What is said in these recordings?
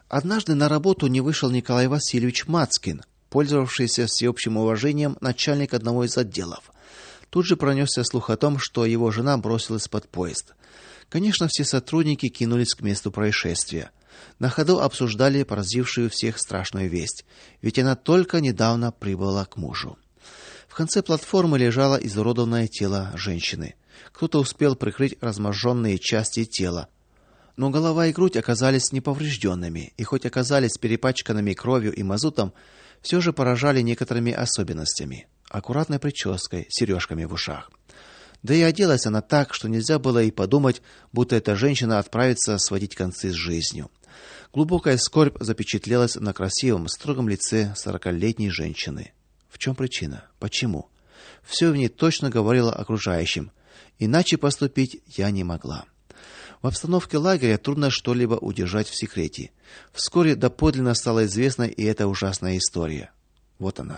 Однажды на работу не вышел Николай Васильевич Мацкин, пользовавшийся всеобщим уважением начальник одного из отделов. Тут же пронесся слух о том, что его жена бросилась под поезд. Конечно, все сотрудники кинулись к месту происшествия. На ходу обсуждали поразившую всех страшную весть, ведь она только недавно прибыла к мужу. В конце платформы лежало изуродованное тело женщины. Кто-то успел прикрыть разможженные части тела, но голова и грудь оказались неповрежденными, и хоть оказались перепачканными кровью и мазутом, все же поражали некоторыми особенностями: аккуратной прической, сережками в ушах. Да и оделась она так, что нельзя было и подумать, будто эта женщина отправится сводить концы с жизнью. Глубокая скорбь запечатлелась на красивом, строгом лице 40-летней женщины. В чем причина? Почему? Все в ней точно говорило окружающим: иначе поступить я не могла. В обстановке лагеря трудно что-либо удержать в секрете. Вскоре доподлинно стала известна и эта ужасная история. Вот она.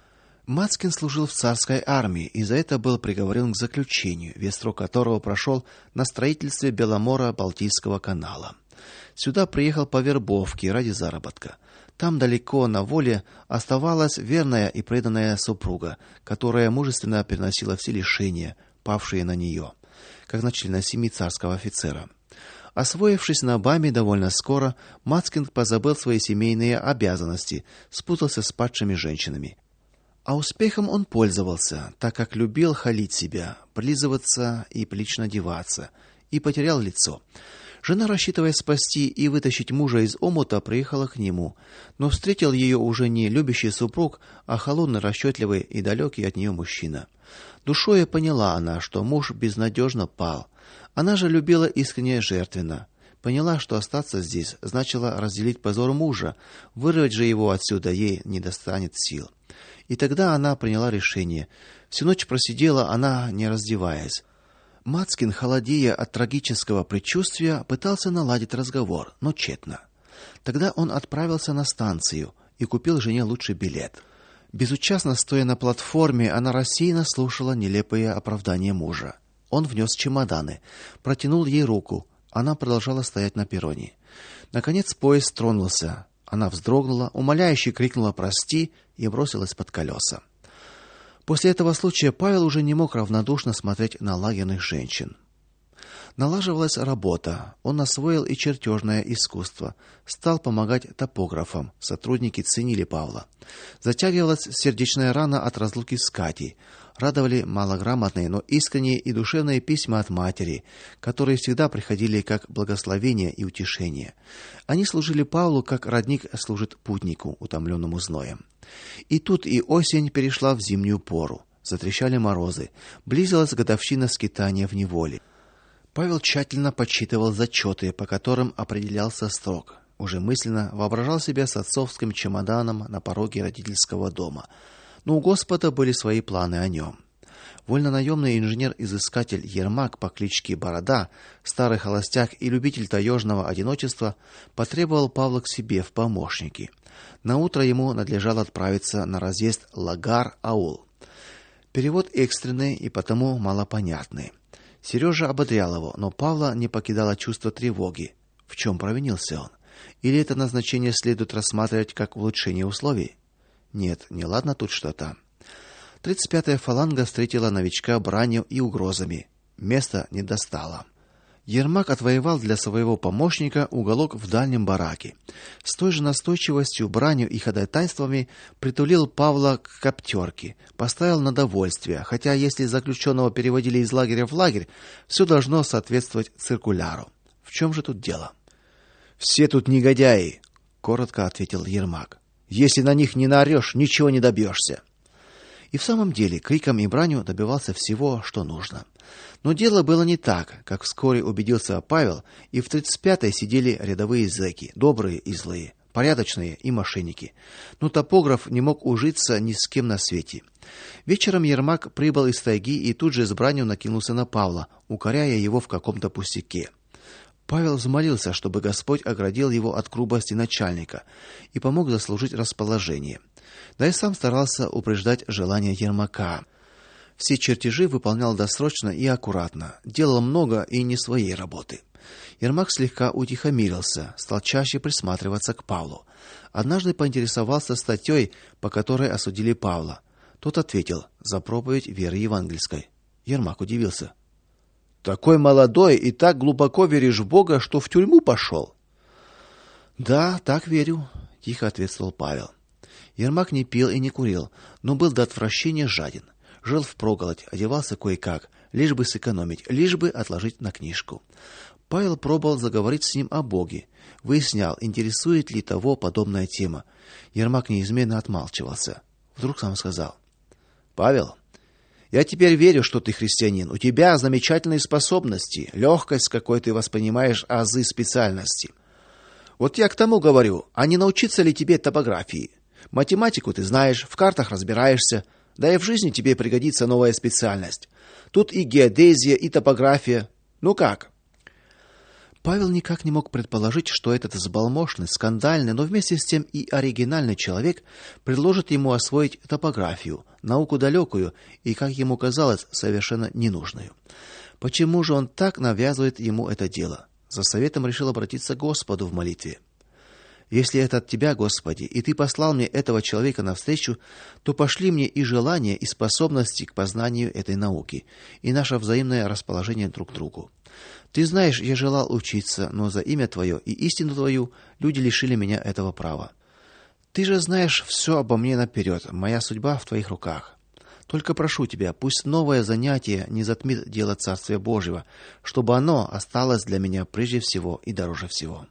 Мацкин служил в царской армии и за это был приговорен к заключению, весь срок которого прошел на строительстве Беломоро-Балтийского канала. Сюда приехал по вербовке ради заработка. Там далеко на воле оставалась верная и преданная супруга, которая мужественно переносила все лишения, павшие на нее, как на члена семьи царского офицера. Освоившись на БАМе довольно скоро, Мацкин позабыл свои семейные обязанности, спутался с падшими женщинами. А успехом он пользовался, так как любил халить себя, прилизываться и прилично одеваться, и потерял лицо. Жена, рассчитывая спасти и вытащить мужа из омута, приехала к нему, но встретил ее уже не любящий супруг, а холодный, расчетливый и далекий от нее мужчина. Душою поняла она, что муж безнадежно пал. Она же любила искренне, жертвенно. Поняла, что остаться здесь значило разделить позор мужа, вырвать же его отсюда ей не достанет сил. И тогда она приняла решение. Всю ночь просидела она, не раздеваясь. Мацкин, холодея от трагического предчувствия, пытался наладить разговор, но тщетно. Тогда он отправился на станцию и купил жене лучший билет. Безучастно стоя на платформе, она рассеянно слушала нелепые оправдания мужа. Он внес чемоданы, протянул ей руку. Она продолжала стоять на перроне. Наконец поезд тронулся. Она вздрогнула, умоляюще крикнула «прости» и бросилась под колеса. После этого случая Павел уже не мог равнодушно смотреть на лагерных женщин. Налаживалась работа. Он освоил и чертежное искусство, стал помогать топографам. Сотрудники ценили Павла. Затягивалась сердечная рана от разлуки с Катей. Радовали малограмотные, но искренние и душевные письма от матери, которые всегда приходили как благословение и утешение. Они служили Павлу, как родник служит путнику, утомленному зноем. И тут и осень перешла в зимнюю пору. Затрещали морозы. Близилась годовщина скитания в неволе. Павел тщательно подсчитывал зачеты, по которым определялся срок. Уже мысленно воображал себя с отцовским чемоданом на пороге родительского дома. Но у Господа были свои планы о нем. Вольнонаемный инженер-изыскатель Ермак по кличке Борода, старый холостяк и любитель таежного одиночества, потребовал Павла к себе в помощники. Наутро ему надлежало отправиться на разъезд Лагар-аул. Перевод экстренный и потому малопонятный. Сережа ободрял его, но Павла не покидало чувство тревоги. В чем провинился он? Или это назначение следует рассматривать как улучшение условий? Нет, неладно тут что-то. 35-я фаланга встретила новичка бранью и угрозами. Места не достало. Ермак отвоевал для своего помощника уголок в дальнем бараке. С той же настойчивостью, бранью и ходатайствами притулил Павла к коптерке, поставил на довольствие, хотя если заключенного переводили из лагеря в лагерь, все должно соответствовать циркуляру. В чем же тут дело? Все тут негодяи, коротко ответил Ермак. Если на них не наорешь, ничего не добьешься. И в самом деле, криком и бранью добивался всего, что нужно. Но дело было не так, как вскоре убедился Павел, и в 35-й сидели рядовые зэки, добрые и злые, порядочные и мошенники. Но топограф не мог ужиться ни с кем на свете. Вечером Ермак прибыл из тайги и тут же с бранью накинулся на Павла, укоряя его в каком-то пустяке. Павел взмолился, чтобы Господь оградил его от грубости начальника и помог заслужить расположение. Да и сам старался упреждать желания Ермака. Все чертежи выполнял досрочно и аккуратно, делал много и не своей работы. Ермак слегка утихомирился, стал чаще присматриваться к Павлу. Однажды поинтересовался статьей, по которой осудили Павла. Тот ответил: за проповедь веры евангельской. Ермак удивился: такой молодой и так глубоко веришь в Бога, что в тюрьму пошел?» «Да, так верю», — тихо ответствовал Павел. Ермак не пил и не курил, но был до отвращения жаден. Жил впроголодь, одевался кое-как, лишь бы сэкономить, лишь бы отложить на книжку. Павел пробовал заговорить с ним о Боге, выяснял, интересует ли того подобная тема. Ермак неизменно отмалчивался. Вдруг сам сказал: «Павел, я теперь верю, что ты христианин. У тебя замечательные способности, легкость, с какой ты воспринимаешь азы специальности. Вот я к тому говорю, а не научиться ли тебе топографии? Математику ты знаешь, в картах разбираешься, да и в жизни тебе пригодится новая специальность. Тут и геодезия, и топография. Ну как?» Павел никак не мог предположить, что этот взбалмошный, скандальный, но вместе с тем и оригинальный человек предложит ему освоить топографию, науку далекую и, как ему казалось, совершенно ненужную. Почему же он так навязывает ему это дело? За советом решил обратиться к Господу в молитве. «Если это от Тебя, Господи, и Ты послал мне этого человека навстречу, то пошли мне и желание, и способности к познанию этой науки, и наше взаимное расположение друг к другу. Ты знаешь, я желал учиться, но за имя Твое и истину Твою люди лишили меня этого права. Ты же знаешь все обо мне наперед, моя судьба в Твоих руках. Только прошу Тебя, пусть новое занятие не затмит дело Царствия Божьего, чтобы оно осталось для меня прежде всего и дороже всего».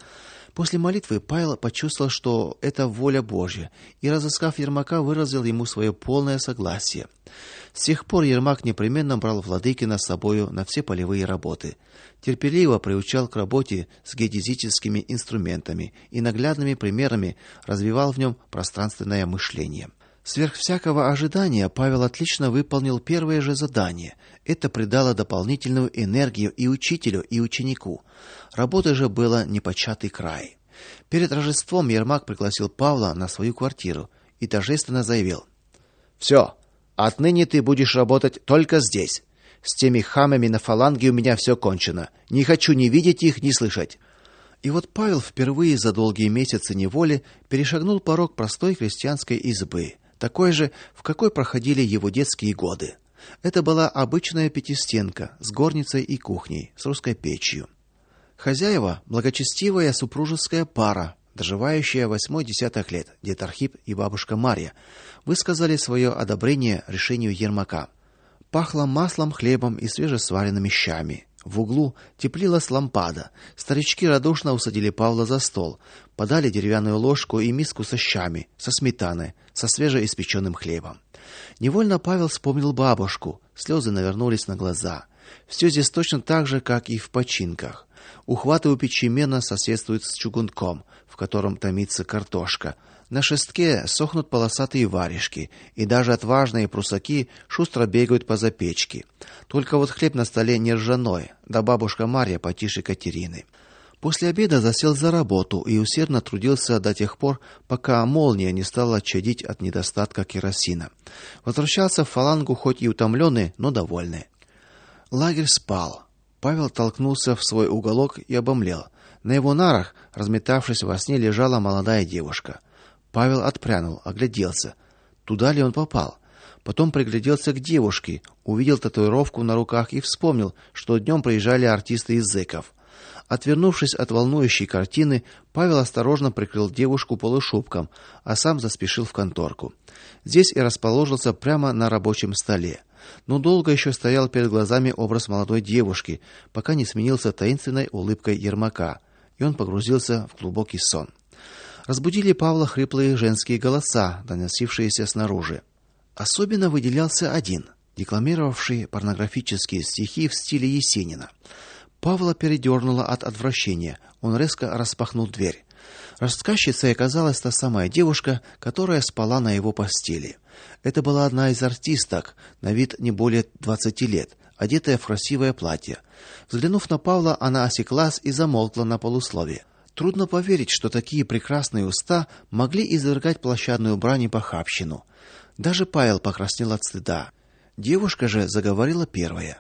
После молитвы Павел почувствовал, что это воля Божья, и, разыскав Ермака, выразил ему свое полное согласие. С тех пор Ермак непременно брал Владыкина с собою на все полевые работы, терпеливо приучал к работе с геодезическими инструментами и наглядными примерами развивал в нем пространственное мышление. Сверх всякого ожидания Павел отлично выполнил первое же задание. Это придало дополнительную энергию и учителю, и ученику. Работы же было непочатый край. Перед Рождеством Ермак пригласил Павла на свою квартиру и торжественно заявил: «Все, отныне ты будешь работать только здесь. С теми хамами на фаланге у меня все кончено. Не хочу ни видеть их, ни слышать». И вот Павел впервые за долгие месяцы неволи перешагнул порог простой крестьянской избы, такой же, в какой проходили его детские годы. Это была обычная пятистенка с горницей и кухней, с русской печью. Хозяева – благочестивая супружеская пара, доживающая 8-й десяток лет, дед Архип и бабушка Марья, высказали свое одобрение решению Ермака. Пахло маслом, хлебом и свежесваренными щами. В углу теплилась лампада. Старички радушно усадили Павла за стол, подали деревянную ложку и миску со щами, со сметаной, со свежеиспеченным хлебом. Невольно Павел вспомнил бабушку. Слезы навернулись на глаза. Все здесь точно так же, как и в починках. Ухваты у печи мирно соседствуют с чугунком, в котором томится картошка. На шестке сохнут полосатые варежки, и даже отважные прусаки шустро бегают по запечке. Только вот хлеб на столе не ржаной, да бабушка Марья потише Катерины. После обеда засел за работу и усердно трудился до тех пор, пока молния не стала чадить от недостатка керосина. Возвращался в фалангу хоть и утомленный, но довольный. Лагерь спал. Павел толкнулся в свой уголок и обомлел. На его нарах, разметавшись во сне, лежала молодая девушка. Павел отпрянул, огляделся. Туда ли он попал? Потом пригляделся к девушке, увидел татуировку на руках и вспомнил, что днем приезжали артисты из зэков. Отвернувшись от волнующей картины, Павел осторожно прикрыл девушку полушубком, а сам заспешил в конторку. Здесь и расположился прямо на рабочем столе. Но долго еще стоял перед глазами образ молодой девушки, пока не сменился таинственной улыбкой Ермака, и он погрузился в глубокий сон. Разбудили Павла хриплые женские голоса, доносившиеся снаружи. Особенно выделялся один, декламировавший порнографические стихи в стиле Есенина. Павла передернуло от отвращения. Он резко распахнул дверь. Рассказчицей оказалась та самая девушка, которая спала на его постели. Это была одна из артисток, на вид не более 20 лет, одетая в красивое платье. Взглянув на Павла, она осеклась и замолкла на полуслове. Трудно поверить, что такие прекрасные уста могли извергать площадную брань и похабщину. Даже Павел покраснел от стыда. Девушка же заговорила первая.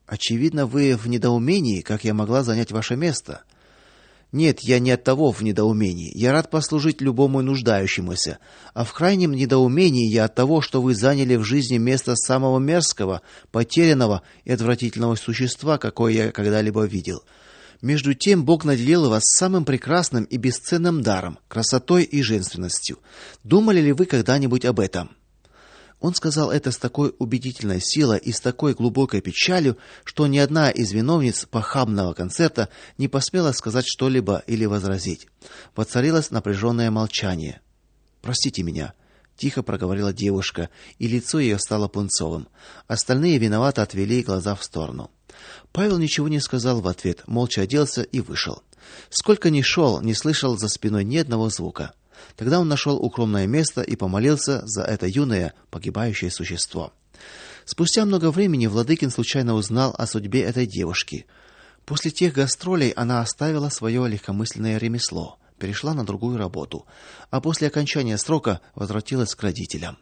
Очевидно, вы в недоумении, как я могла занять ваше место. Нет, я не от того в недоумении. Я рад послужить любому нуждающемуся, а в крайнем недоумении я от того, что вы заняли в жизни место самого мерзкого, потерянного и отвратительного существа, какое я когда-либо видел. Между тем Бог наделил вас самым прекрасным и бесценным даром, красотой и женственностью. Думали ли вы когда-нибудь об этом? Он сказал это с такой убедительной силой и с такой глубокой печалью, что ни одна из виновниц похабного концерта не посмела сказать что-либо или возразить. Воцарилось напряженное молчание. "Простите меня", тихо проговорила девушка, и лицо ее стало пунцовым. Остальные виновато отвели глаза в сторону. Павел ничего не сказал в ответ, молча оделся и вышел. Сколько ни шел, не слышал за спиной ни одного звука. Тогда он нашел укромное место и помолился за это юное погибающее существо. Спустя много времени Владыкин случайно узнал о судьбе этой девушки. После тех гастролей она оставила свое легкомысленное ремесло, перешла на другую работу, а после окончания срока возвратилась к родителям.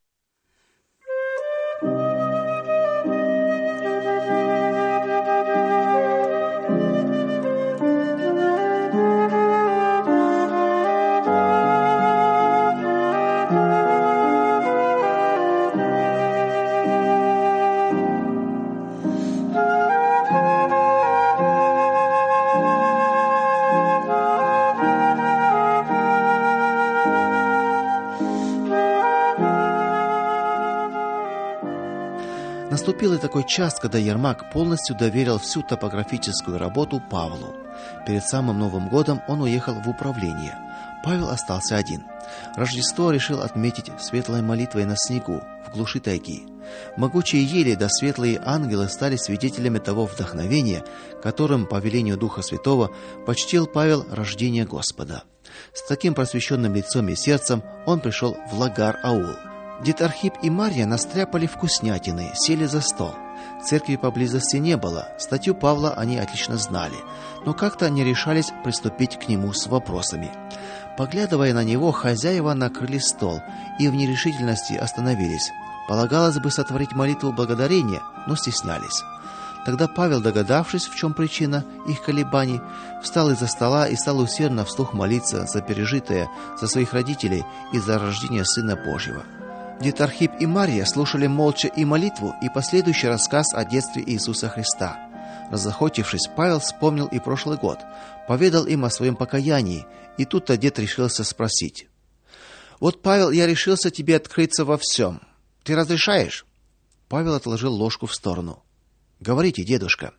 Наступил и такой час, когда Ермак полностью доверил всю топографическую работу Павлу. Перед самым Новым годом он уехал в управление. Павел остался один. Рождество решил отметить светлой молитвой на снегу, в глуши тайги. Могучие ели да светлые ангелы стали свидетелями того вдохновения, которым по велению Духа Святого почтил Павел рождение Господа. С таким просвещенным лицом и сердцем он пришел в Лагар-аул. Дед Архип и Марья настряпали вкуснятины, сели за стол. Церкви поблизости не было, статью Павла они отлично знали, но как-то не решались приступить к нему с вопросами. Поглядывая на него, хозяева накрыли стол и в нерешительности остановились. Полагалось бы сотворить молитву благодарения, но стеснялись. Тогда Павел, догадавшись, в чем причина их колебаний, встал из-за стола и стал усердно вслух молиться за пережитое, за своих родителей и за рождение Сына Божьего. Дед Архип и Марья слушали молча и молитву, и последующий рассказ о детстве Иисуса Христа. Разохотившись, Павел вспомнил и прошлый год, поведал им о своем покаянии, и тут-то дед решился спросить: "Вот, Павел, я решился тебе открыться во всем. Ты разрешаешь?" Павел отложил ложку в сторону. "Говорите, дедушка."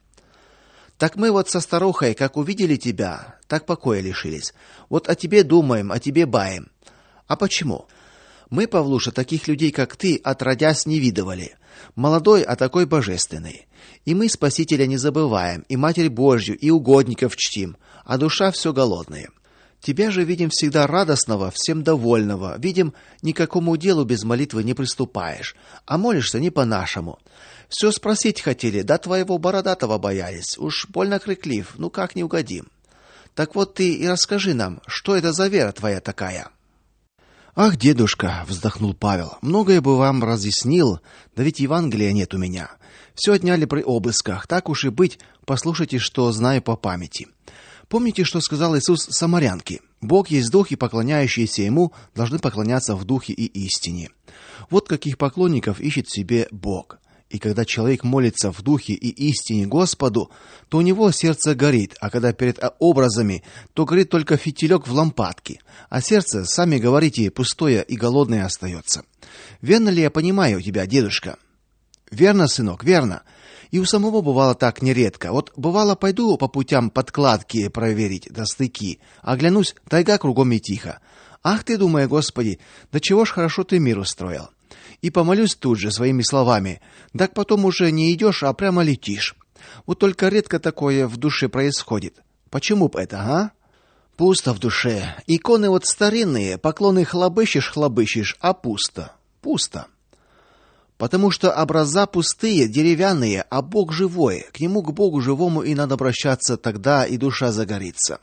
"Так мы вот со старухой, как увидели тебя, так покоя лишились. Вот о тебе думаем, о тебе баем. А почему? Мы, Павлуша, таких людей, как ты, отродясь не видывали. Молодой, а такой божественный. И мы Спасителя не забываем, и Матерь Божью, и угодников чтим, а душа все голодная. Тебя же видим всегда радостного, всем довольного, видим, никакому делу без молитвы не приступаешь, а молишься не по-нашему. Все спросить хотели, да твоего бородатого боялись, уж больно крыклив, ну как не угодим. Так вот ты и расскажи нам, что это за вера твоя такая?" "Ах, дедушка", вздохнул Павел. "Многое бы вам разъяснил, да ведь Евангелия нет у меня. Все отняли при обысках. Так уж и быть, послушайте, что знаю по памяти. Помните, что сказал Иисус самарянке? Бог есть дух, и поклоняющиеся ему должны поклоняться в духе и истине. Вот каких поклонников ищет себе Бог. И когда человек молится в духе и истине Господу, то у него сердце горит, а когда перед образами, то горит только фитилек в лампадке, а сердце, сами говорите, пустое и голодное остается. Верно ли я понимаю тебя, дедушка?" "Верно, сынок, верно. И у самого бывало так нередко. Вот бывало пойду по путям подкладки проверить, да стыки, оглянусь, тайга кругом и тихо. Ах ты, думаю, Господи, да чего ж хорошо ты мир устроил. И помолюсь тут же своими словами. Так потом уже не идешь, а прямо летишь. Вот только редко такое в душе происходит. Почему б это, а? Пусто в душе. Иконы вот старинные, поклоны хлобыщешь, а пусто. Пусто. Потому что образа пустые, деревянные, а Бог живой. К нему, к Богу живому и надо обращаться, тогда и душа загорится.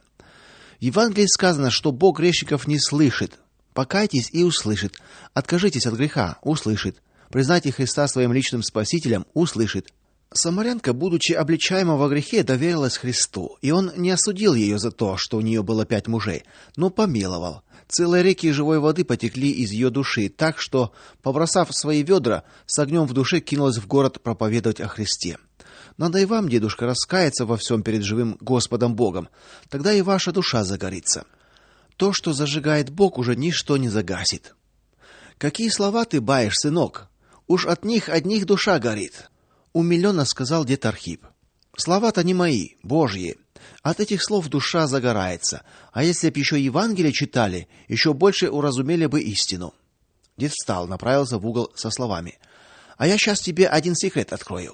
В Евангелии сказано, что Бог грешников не слышит. Покайтесь и услышит. Откажитесь от греха, услышит. Признайте Христа своим личным спасителем, услышит. Самарянка, будучи обличаема во грехе, доверилась Христу, и он не осудил ее за то, что у нее было 5 мужей, но помиловал. Целые реки живой воды потекли из ее души, так что, побросав свои ведра, с огнем в душе кинулась в город проповедовать о Христе. Надо и вам, дедушка, раскаяться во всем перед живым Господом Богом, тогда и ваша душа загорится. То, что зажигает Бог, уже ничто не загасит. Какие слова ты баешь, сынок? Уж от них одних душа горит, умиленно сказал дед Архип. Слова-то не мои, Божьи. От этих слов душа загорается, а если б еще Евангелие читали, еще больше уразумели бы истину. Дед встал, направился в угол со словами: "А я сейчас тебе один секрет открою".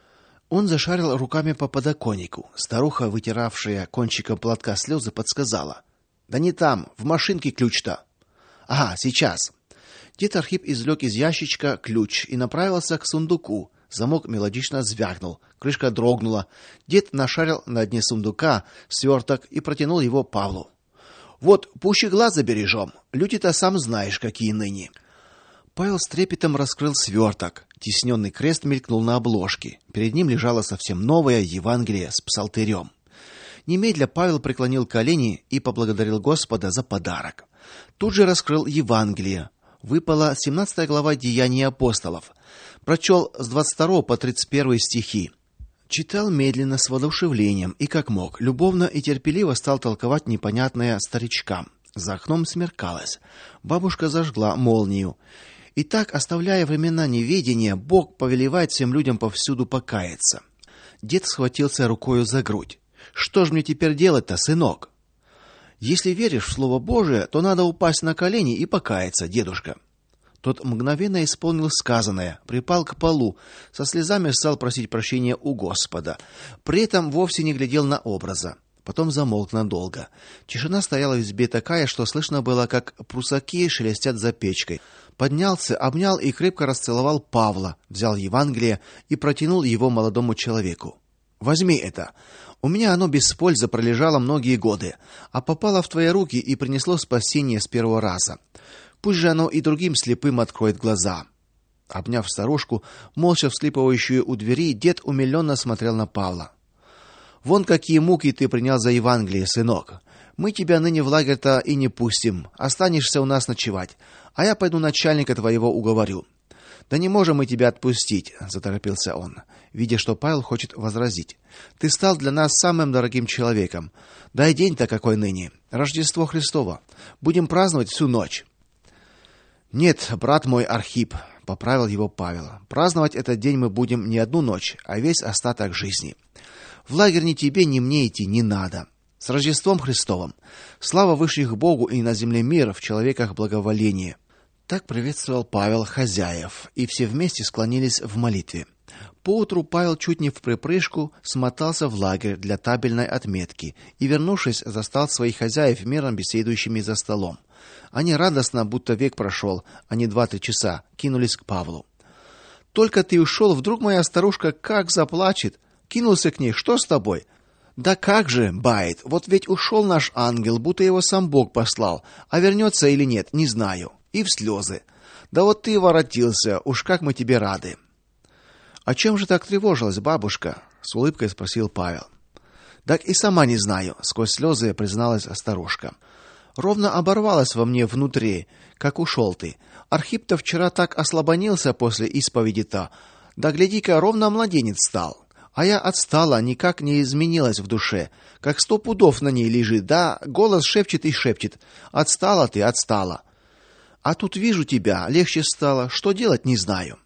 Он зашарил руками по подоконнику. Старуха, вытиравшая кончиком платка слезы, подсказала: "Да не там, в машинке ключ-то". "Ага, сейчас". Дед Архип извлек из ящичка ключ и направился к сундуку. Замок мелодично звякнул, крышка дрогнула. Дед нашарил на дне сундука сверток и протянул его Павлу. "Вот, пуще глаза бережем. Люди-то сам знаешь, какие ныне". Павел с трепетом раскрыл сверток. Тисненный крест мелькнул на обложке. Перед ним лежало совсем новое Евангелие с псалтырем. Немедля Павел преклонил колени и поблагодарил Господа за подарок. Тут же раскрыл Евангелие. Выпала 17 глава Деяний апостолов. Прочел с 22 по 31 стихи. Читал медленно, с воодушевлением и как мог, любовно и терпеливо стал толковать непонятное старичкам. За окном смеркалось. Бабушка зажгла молнию. И так, оставляя времена неведения, Бог повелевает всем людям повсюду покаяться. Дед схватился рукою за грудь. "Что ж мне теперь делать-то, сынок?" "Если веришь в слово Божие, то надо упасть на колени и покаяться, дедушка". Тот мгновенно исполнил сказанное, припал к полу, со слезами стал просить прощения у Господа. При этом вовсе не глядел на образа. Потом замолк надолго. Тишина стояла в избе такая, что слышно было, как прусаки шелестят за печкой. Поднялся, обнял и крепко расцеловал Павла, взял Евангелие и протянул его молодому человеку. "Возьми это. У меня оно без пользы пролежало многие годы, а попало в твои руки и принесло спасение с первого раза. Пусть же оно и другим слепым откроет глаза". Обняв старушку, молча вслипывающую у двери, дед умиленно смотрел на Павла. "Вон какие муки ты принял за Евангелие, сынок. Мы тебя ныне в лагерь-то и не пустим. Останешься у нас ночевать, а я пойду начальника твоего уговорю". "Да не можем мы тебя отпустить", заторопился он, видя, что Павел хочет возразить. "Ты стал для нас самым дорогим человеком. Да и день-то какой ныне, Рождество Христово. Будем праздновать всю ночь". "Нет, брат мой Архип", поправил его Павел. "Праздновать этот день мы будем не одну ночь, а весь остаток жизни. В лагерь ни тебе, ни мне идти не надо. С Рождеством Христовым. Слава высших Богу и на земле мир, в человеках благоволение". Так приветствовал Павел хозяев, и все вместе склонились в молитве. Поутру Павел чуть не вприпрыжку смотался в лагерь для табельной отметки и, вернувшись, застал своих хозяев мирно беседующими за столом. Они радостно, будто век прошел, а не 2-3 часа, кинулись к Павлу. "Только ты ушел, вдруг моя старушка как заплачет". Кинулся к ней: "Что с тобой?" "Да как же, бает, вот ведь ушел наш ангел, будто его сам Бог послал, а вернется или нет, не знаю". И в слезы. "Да вот ты воротился, уж как мы тебе рады". "О чем же так тревожилась бабушка?" с улыбкой спросил Павел. "Так и сама не знаю", сквозь слезы призналась старушка. "Ровно оборвалось во мне внутри, как ушел ты. Архип-то вчера так ослабонился после исповеди-то. Да гляди-ка, ровно младенец стал. А я отстала, никак не изменилась в душе, как 100 пудов на ней лежит, да голос шепчет и шепчет: "Отстала ты, отстала". А тут вижу тебя, легче стало, что делать не знаю".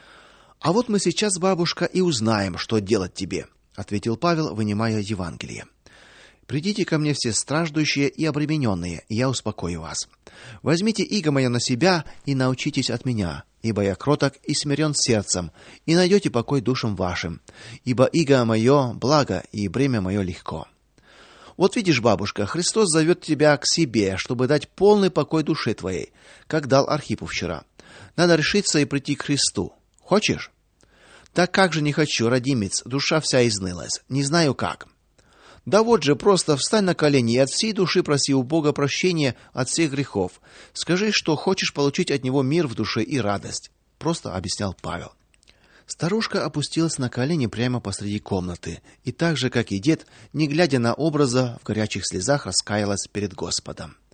"А вот мы сейчас, бабушка, и узнаем, что делать тебе", ответил Павел, вынимая Евангелие. "Придите ко мне все страждущие и обремененные, и я успокою вас. Возьмите иго мое на себя и научитесь от меня, ибо я кроток и смирен сердцем, и найдете покой душам вашим. Ибо иго мое благо, и бремя мое легко". Вот видишь, бабушка, Христос зовет тебя к себе, чтобы дать полный покой душе твоей, как дал Архипу вчера. Надо решиться и прийти к Христу. Хочешь? "Да как же не хочу, родимец, душа вся изнылась. Не знаю как". "Да вот же, просто встань на колени и от всей души проси у Бога прощения от всех грехов. Скажи, что хочешь получить от него мир в душе и радость", просто объяснял Павел. Старушка опустилась на колени прямо посреди комнаты и так же, как и дед, не глядя на образа, в горячих слезах раскаялась перед Господом.